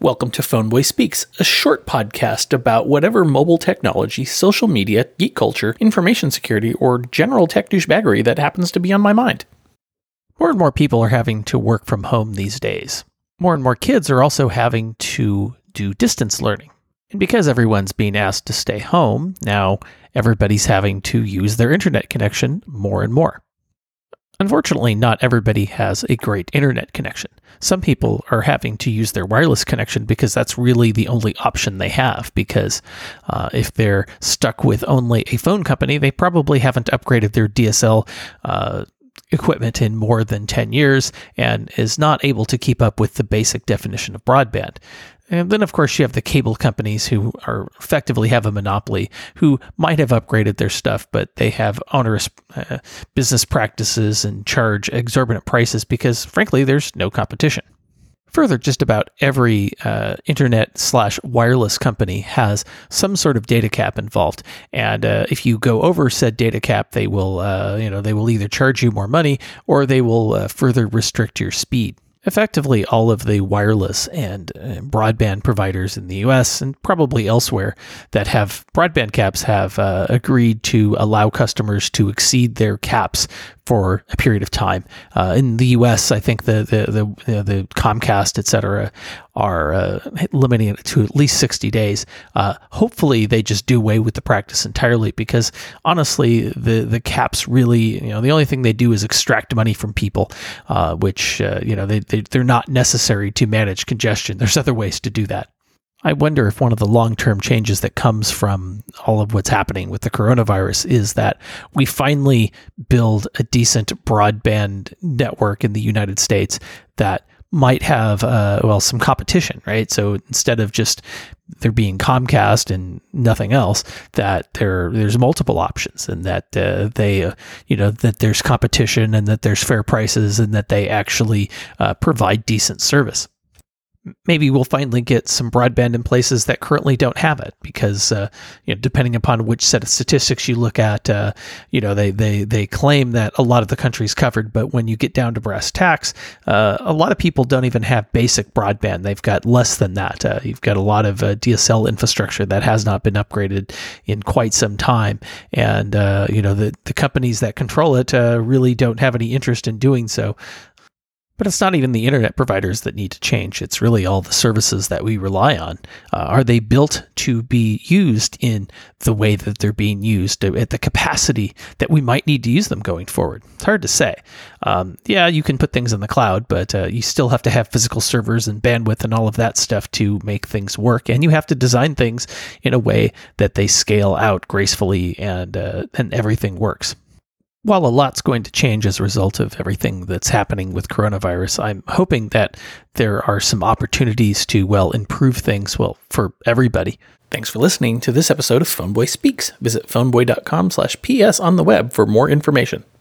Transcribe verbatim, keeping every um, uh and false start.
Welcome to Phoneboy Speaks, a short podcast about whatever mobile technology, social media, geek culture, information security, or general tech douchebaggery that happens to be on my mind. More and more people are having to work from home these days. More and more kids are also having to do distance learning. And because everyone's being asked to stay home, now everybody's having to use their internet connection more and more. Unfortunately, not everybody has a great internet connection. Some people are having to use their wireless connection because that's really the only option they have, because uh, if they're stuck with only a phone company, they probably haven't upgraded their D S L uh, equipment in more than ten years and is not able to keep up with the basic definition of broadband. And then, of course, you have the cable companies who are effectively have a monopoly, who might have upgraded their stuff, but they have onerous uh, business practices and charge exorbitant prices because, frankly, there's no competition. Further, just about every uh, internet slash wireless company has some sort of data cap involved, and uh, if you go over said data cap, they will, uh, you know, they will either charge you more money or they will uh, further restrict your speed. Effectively, all of the wireless and uh, broadband providers in the U S and probably elsewhere that have broadband caps have uh, agreed to allow customers to exceed their caps for a period of time. Uh, in the U S, I think the the the, you know, the Comcast, et cetera, are uh, limiting it to at least sixty days. Uh, hopefully, they just do away with the practice entirely, because honestly, the the caps really, you know, the only thing they do is extract money from people, uh, which uh, you know they, they they're not necessary to manage congestion. There's other ways to do that. I wonder if one of the long-term changes that comes from all of what's happening with the coronavirus is that we finally build a decent broadband network in the United States that might have, uh, well, some competition, right? So instead of just there being Comcast and nothing else, that there there's multiple options, and that uh, they, uh, you know, that there's competition and that there's fair prices and that they actually uh, provide decent service. Maybe we'll finally get some broadband in places that currently don't have it, because uh, you know, depending upon which set of statistics you look at, uh, you know, they they they claim that a lot of the country's covered, but when you get down to brass tacks, uh, a lot of people don't even have basic broadband. They've got less than that. Uh, you've got a lot of uh, D S L infrastructure that has not been upgraded in quite some time, and uh, you know, the the companies that control it uh, really don't have any interest in doing so. But it's not even the internet providers that need to change. It's really all the services that we rely on. Uh, are they built to be used in the way that they're being used, at the capacity that we might need to use them going forward? It's hard to say. Um, yeah, you can put things in the cloud, but uh, you still have to have physical servers and bandwidth and all of that stuff to make things work. And you have to design things in a way that they scale out gracefully and uh, and everything works. While a lot's going to change as a result of everything that's happening with coronavirus, I'm hoping that there are some opportunities to, well, improve things, well, for everybody. Thanks for listening to this episode of Phoneboy Speaks. Visit phoneboy dot com slash P S on the web for more information.